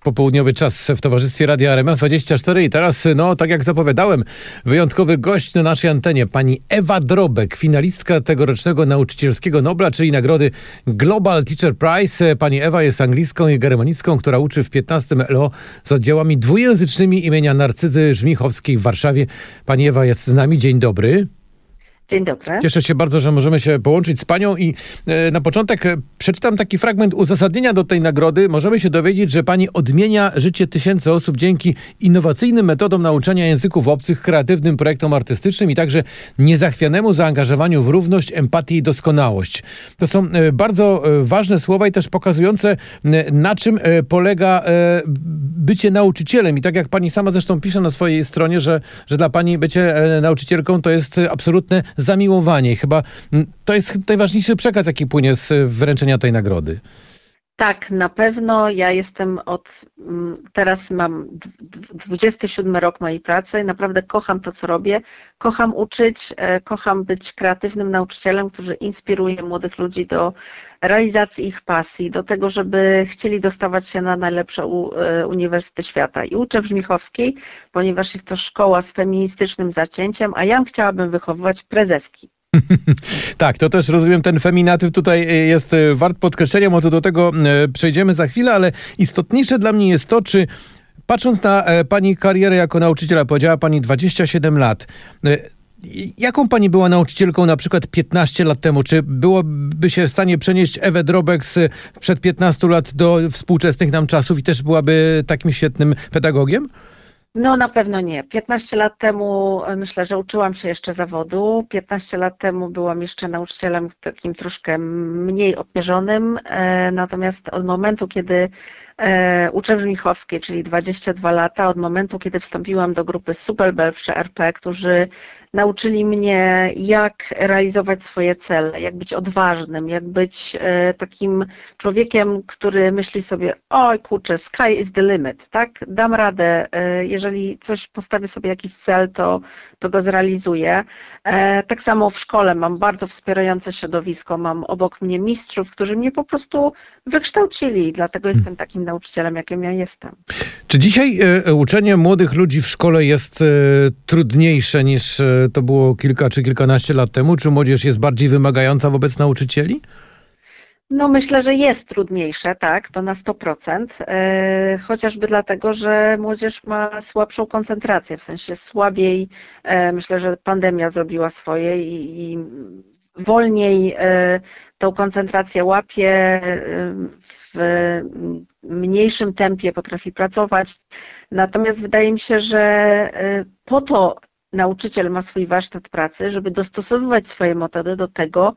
Popołudniowy czas w towarzystwie Radia RMF24 i teraz, tak jak zapowiadałem, wyjątkowy gość na naszej antenie, pani Ewa Drobek, finalistka tegorocznego Nauczycielskiego Nobla, czyli nagrody Global Teacher Prize. Pani Ewa jest anglistką i germanistką, która uczy w 15 LO z oddziałami dwujęzycznymi imienia Narcyzy Żmichowskiej w Warszawie. Pani Ewa jest z nami. Dzień dobry. Dzień dobry. Cieszę się bardzo, że możemy się połączyć z panią i na początek przeczytam taki fragment uzasadnienia do tej nagrody. Możemy się dowiedzieć, że pani odmienia życie tysięcy osób dzięki innowacyjnym metodom nauczania języków obcych, kreatywnym projektom artystycznym i także niezachwianemu zaangażowaniu w równość, empatię i doskonałość. To są bardzo ważne słowa i też pokazujące, na czym polega bycie nauczycielem. I tak jak pani sama zresztą pisze na swojej stronie, że dla pani bycie nauczycielką to jest absolutne zamiłowanie. Chyba to jest najważniejszy przekaz, jaki płynie z wręczenia tej nagrody. Tak, na pewno. Ja jestem teraz mam 27 rok mojej pracy. Naprawdę kocham to, co robię. Kocham uczyć, kocham być kreatywnym nauczycielem, który inspiruje młodych ludzi do realizacji ich pasji, do tego, żeby chcieli dostawać się na najlepsze uniwersytety świata. I uczę w Żmichowskiej, ponieważ jest to szkoła z feministycznym zacięciem, a ja chciałabym wychowywać prezeski. Tak, to też rozumiem, ten feminatyw tutaj jest wart podkreślenia, może do tego przejdziemy za chwilę, ale istotniejsze dla mnie jest to, czy patrząc na pani karierę jako nauczyciela, powiedziała pani 27 lat, jaką pani była nauczycielką na przykład 15 lat temu? Czy byłoby się w stanie przenieść Ewę Drobek sprzed 15 lat do współczesnych nam czasów i też byłaby takim świetnym pedagogiem? No na pewno nie. 15 lat temu myślę, że uczyłam się jeszcze zawodu. 15 lat temu byłam jeszcze nauczycielem takim troszkę mniej obciążonym. Natomiast od momentu, kiedy uczę w Żmichowskiej, czyli 22 lata, od momentu, kiedy wstąpiłam do grupy Superbel przy RP, którzy nauczyli mnie, jak realizować swoje cele, jak być odważnym, jak być takim człowiekiem, który myśli sobie, oj kurczę, sky is the limit, tak? Dam radę, jeżeli coś postawię sobie jakiś cel, to go zrealizuję. Tak samo w szkole mam bardzo wspierające środowisko, mam obok mnie mistrzów, którzy mnie po prostu wykształcili, dlatego jestem takim nauczycielem, jakim ja jestem. Czy dzisiaj uczenie młodych ludzi w szkole jest trudniejsze niż to było kilka czy kilkanaście lat temu? Czy młodzież jest bardziej wymagająca wobec nauczycieli? No myślę, że jest trudniejsze, tak, to na 100%, chociażby dlatego, że młodzież ma słabszą koncentrację, w sensie słabiej, myślę, że pandemia zrobiła swoje i wolniej tą koncentrację łapie, w mniejszym tempie potrafi pracować. Natomiast wydaje mi się, że po to nauczyciel ma swój warsztat pracy, żeby dostosowywać swoje metody do tego,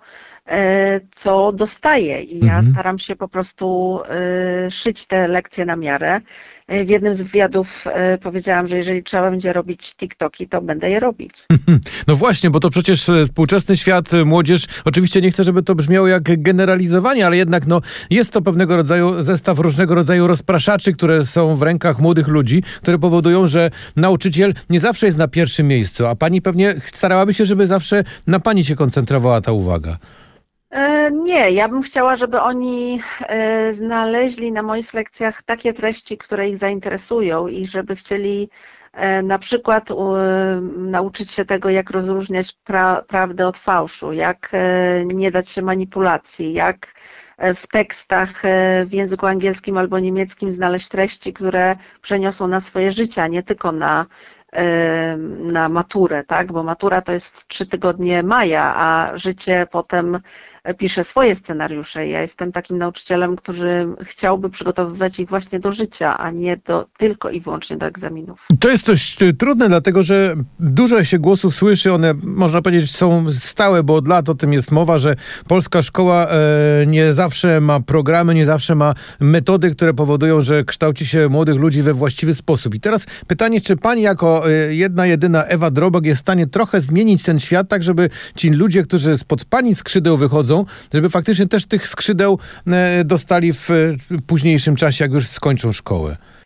co dostaje. I ja staram się po prostu szyć te lekcje na miarę. W jednym z wywiadów powiedziałam, że jeżeli trzeba będzie robić TikToki, to będę je robić. No właśnie, bo to przecież współczesny świat, młodzież, oczywiście nie chcę, żeby to brzmiało jak generalizowanie, ale jednak jest to pewnego rodzaju zestaw różnego rodzaju rozpraszaczy, które są w rękach młodych ludzi, które powodują, że nauczyciel nie zawsze jest na pierwszym miejscu, a pani pewnie starałaby się, żeby zawsze na pani się koncentrowała ta uwaga. Nie, ja bym chciała, żeby oni znaleźli na moich lekcjach takie treści, które ich zainteresują i żeby chcieli na przykład nauczyć się tego, jak rozróżniać prawdę od fałszu, jak nie dać się manipulacji, jak w tekstach w języku angielskim albo niemieckim znaleźć treści, które przeniosą na swoje życie, a nie tylko na maturę, tak? Bo matura to jest 3 tygodnie maja, a życie potem pisze swoje scenariusze. Ja jestem takim nauczycielem, który chciałby przygotowywać ich właśnie do życia, a nie tylko i wyłącznie do egzaminów. To jest dość trudne, dlatego że dużo się głosów słyszy, one można powiedzieć są stałe, bo od lat o tym jest mowa, że polska szkoła nie zawsze ma programy, nie zawsze ma metody, które powodują, że kształci się młodych ludzi we właściwy sposób. I teraz pytanie, czy pani jako jedyna Ewa Drobek jest w stanie trochę zmienić ten świat, tak żeby ci ludzie, którzy spod pani skrzydeł wychodzą, żeby faktycznie też tych skrzydeł dostali w późniejszym czasie, jak już skończą szkołę?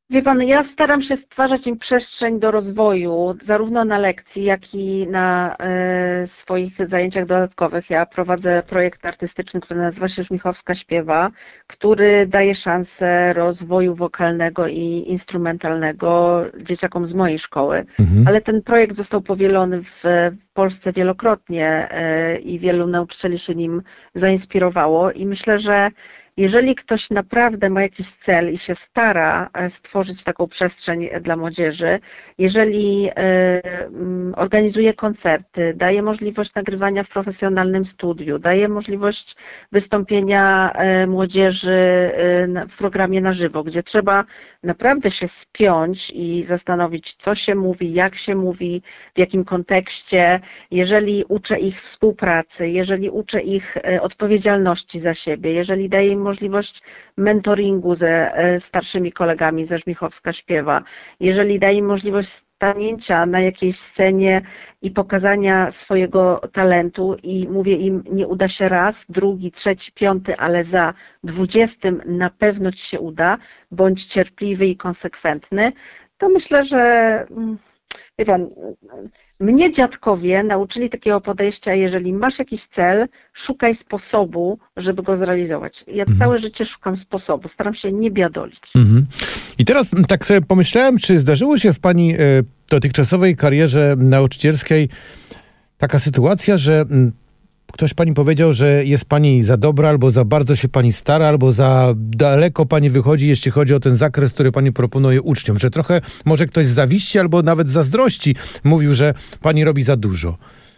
Wie pan, ja staram się stwarzać im przestrzeń do rozwoju, zarówno na lekcji, jak i na swoich zajęciach dodatkowych. Ja prowadzę projekt artystyczny, który nazywa się Żmichowska Śpiewa, który daje szansę rozwoju wokalnego i instrumentalnego dzieciakom z mojej szkoły. Ale ten projekt został powielony w Polsce wielokrotnie i wielu nauczycieli się nim zainspirowało i myślę, że jeżeli ktoś naprawdę ma jakiś cel i się stara stworzyć taką przestrzeń dla młodzieży, jeżeli organizuje koncerty, daje możliwość nagrywania w profesjonalnym studiu, daje możliwość wystąpienia młodzieży w programie na żywo, gdzie trzeba naprawdę się spiąć i zastanowić, co się mówi, jak się mówi, w jakim kontekście, jeżeli uczę ich współpracy, jeżeli uczę ich odpowiedzialności za siebie, jeżeli daję im możliwość mentoringu ze starszymi kolegami ze Żmichowska Śpiewa, jeżeli daję im możliwość stanięcia na jakiejś scenie i pokazania swojego talentu i mówię im, nie uda się raz, drugi, trzeci, piąty, ale za 20 na pewno ci się uda, bądź cierpliwy i konsekwentny, to myślę, że wie pan, mnie dziadkowie nauczyli takiego podejścia, jeżeli masz jakiś cel, szukaj sposobu, żeby go zrealizować. Ja całe życie szukam sposobu, staram się nie biadolić. I teraz tak sobie pomyślałem, czy zdarzyło się w pani dotychczasowej karierze nauczycielskiej taka sytuacja, że ktoś pani powiedział, że jest pani za dobra, albo za bardzo się pani stara, albo za daleko pani wychodzi, jeśli chodzi o ten zakres, który pani proponuje uczniom, że trochę może ktoś zawiści, albo nawet zazdrości, mówił, że pani robi za dużo.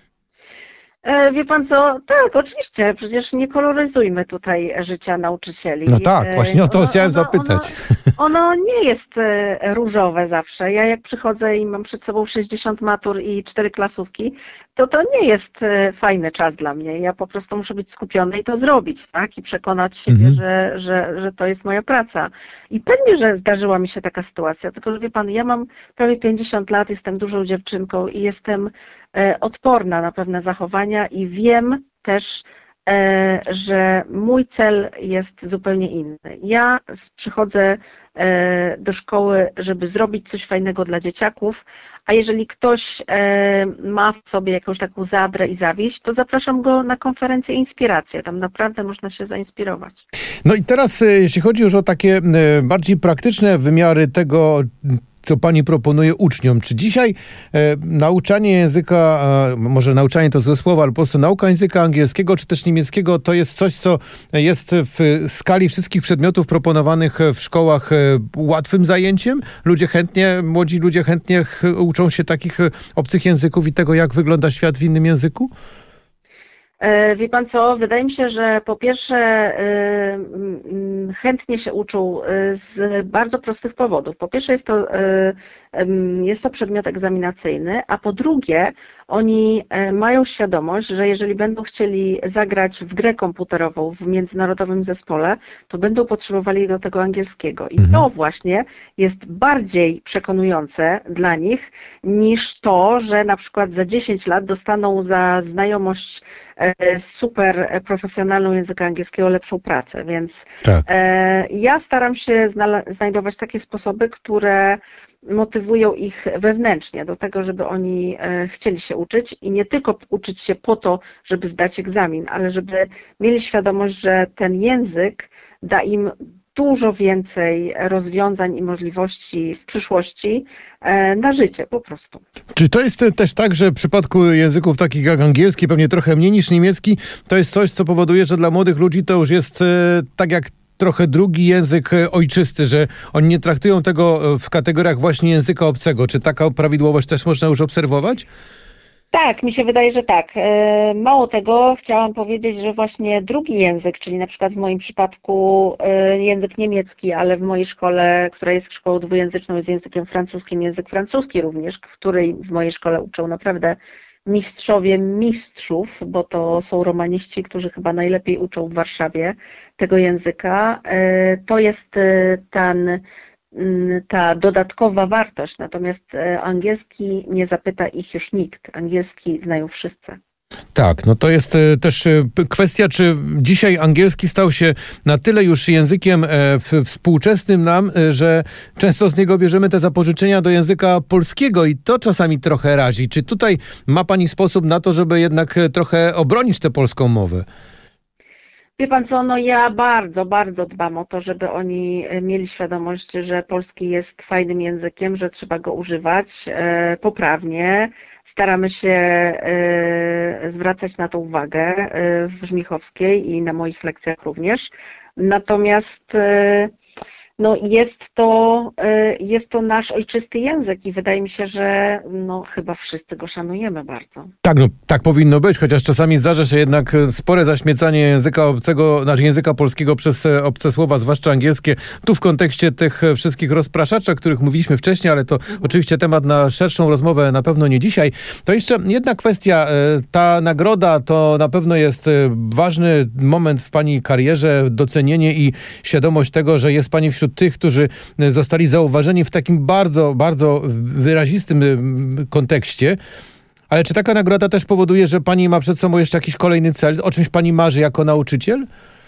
Wie pan co? Tak, oczywiście, przecież nie koloryzujmy tutaj życia nauczycieli. No tak, właśnie o to chciałem zapytać. Ono nie jest różowe zawsze. Ja jak przychodzę i mam przed sobą 60 matur i 4 klasówki, to nie jest fajny czas dla mnie. Ja po prostu muszę być skupiona i to zrobić, tak? I przekonać siebie, że to jest moja praca. I pewnie, że zdarzyła mi się taka sytuacja, tylko że wie pan, ja mam prawie 50 lat, jestem dużą dziewczynką i jestem odporna na pewne zachowania i wiem też, że mój cel jest zupełnie inny. Ja przychodzę do szkoły, żeby zrobić coś fajnego dla dzieciaków, a jeżeli ktoś ma w sobie jakąś taką zadrę i zawiść, to zapraszam go na konferencję Inspiracje. Tam naprawdę można się zainspirować. No i teraz, jeśli chodzi już o takie bardziej praktyczne wymiary tego, co pani proponuje uczniom. Czy dzisiaj nauczanie języka, może nauczanie to złe słowo, ale po prostu nauka języka angielskiego czy też niemieckiego to jest coś, co jest w skali wszystkich przedmiotów proponowanych w szkołach łatwym zajęciem? Młodzi ludzie chętnie uczą się takich obcych języków i tego, jak wygląda świat w innym języku? Wie pan co, wydaje mi się, że po pierwsze chętnie się uczą z bardzo prostych powodów. Po pierwsze jest to przedmiot egzaminacyjny, a po drugie oni mają świadomość, że jeżeli będą chcieli zagrać w grę komputerową w międzynarodowym zespole, to będą potrzebowali do tego angielskiego. I to właśnie jest bardziej przekonujące dla nich niż to, że na przykład za 10 lat dostaną za znajomość super profesjonalną języka angielskiego lepszą pracę, więc tak. Ja staram się znajdować takie sposoby, które motywują ich wewnętrznie do tego, żeby oni chcieli się uczyć i nie tylko uczyć się po to, żeby zdać egzamin, ale żeby mieli świadomość, że ten język da im dużo więcej rozwiązań i możliwości w przyszłości na życie po prostu. Czy to jest też tak, że w przypadku języków takich jak angielski, pewnie trochę mniej niż niemiecki, to jest coś, co powoduje, że dla młodych ludzi to już jest tak jak trochę drugi język ojczysty, że oni nie traktują tego w kategoriach właśnie języka obcego. Czy taka prawidłowość też można już obserwować? Tak, mi się wydaje, że tak. Mało tego, chciałam powiedzieć, że właśnie drugi język, czyli na przykład w moim przypadku język niemiecki, ale w mojej szkole, która jest szkołą dwujęzyczną, jest językiem francuskim, język francuski również, w której w mojej szkole uczą naprawdę mistrzowie mistrzów, bo to są romaniści, którzy chyba najlepiej uczą w Warszawie tego języka. To jest ta dodatkowa wartość, natomiast angielski nie zapyta ich już nikt. Angielski znają wszyscy. Tak, no to jest też kwestia, czy dzisiaj angielski stał się na tyle już językiem współczesnym nam, że często z niego bierzemy te zapożyczenia do języka polskiego i to czasami trochę razi. Czy tutaj ma pani sposób na to, żeby jednak trochę obronić tę polską mowę? Wie pan co, no ja bardzo, bardzo dbam o to, żeby oni mieli świadomość, że polski jest fajnym językiem, że trzeba go używać poprawnie. Staramy się zwracać na to uwagę w Żmichowskiej i na moich lekcjach również. Natomiast no jest to nasz ojczysty język i wydaje mi się, że no chyba wszyscy go szanujemy bardzo. Tak, no tak powinno być, chociaż czasami zdarza się jednak spore zaśmiecanie języka obcego, języka polskiego przez obce słowa, zwłaszcza angielskie. Tu w kontekście tych wszystkich rozpraszaczy, o których mówiliśmy wcześniej, ale to oczywiście temat na szerszą rozmowę, na pewno nie dzisiaj. To jeszcze jedna kwestia. Ta nagroda to na pewno jest ważny moment w pani karierze, docenienie i świadomość tego, że jest pani wśród tych, którzy zostali zauważeni w takim bardzo, bardzo wyrazistym kontekście. Ale czy taka nagroda też powoduje, że pani ma przed sobą jeszcze jakiś kolejny cel? O czymś pani marzy jako nauczyciel?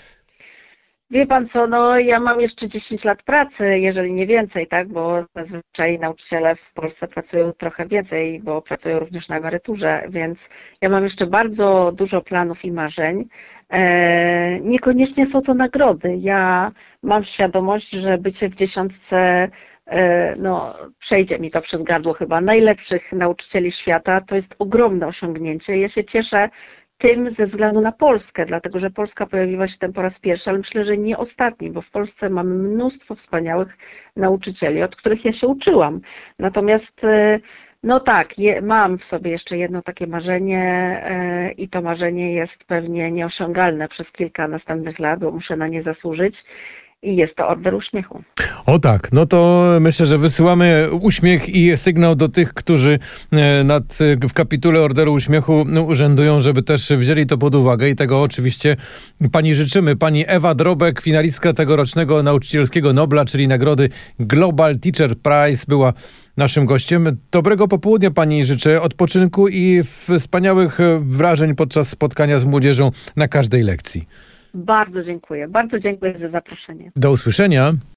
Wie pan co, no ja mam jeszcze 10 lat pracy, jeżeli nie więcej, tak, bo zazwyczaj nauczyciele w Polsce pracują trochę więcej, bo pracują również na emeryturze, więc ja mam jeszcze bardzo dużo planów i marzeń. Niekoniecznie są to nagrody. Ja mam świadomość, że bycie w dziesiątce, no przejdzie mi to przez gardło chyba, najlepszych nauczycieli świata, to jest ogromne osiągnięcie. Ja się cieszę tym ze względu na Polskę, dlatego że Polska pojawiła się tam po raz pierwszy, ale myślę, że nie ostatni, bo w Polsce mamy mnóstwo wspaniałych nauczycieli, od których ja się uczyłam. Natomiast no tak, mam w sobie jeszcze jedno takie marzenie i to marzenie jest pewnie nieosiągalne przez kilka następnych lat, bo muszę na nie zasłużyć. I jest to Order Uśmiechu. O tak, no to myślę, że wysyłamy uśmiech i sygnał do tych, którzy w kapitule Orderu Uśmiechu urzędują, żeby też wzięli to pod uwagę i tego oczywiście pani życzymy. Pani Ewa Drobek, finalistka tegorocznego nauczycielskiego Nobla, czyli nagrody Global Teacher Prize, była naszym gościem. Dobrego popołudnia pani życzę, odpoczynku i wspaniałych wrażeń podczas spotkania z młodzieżą na każdej lekcji. Bardzo dziękuję za zaproszenie. Do usłyszenia.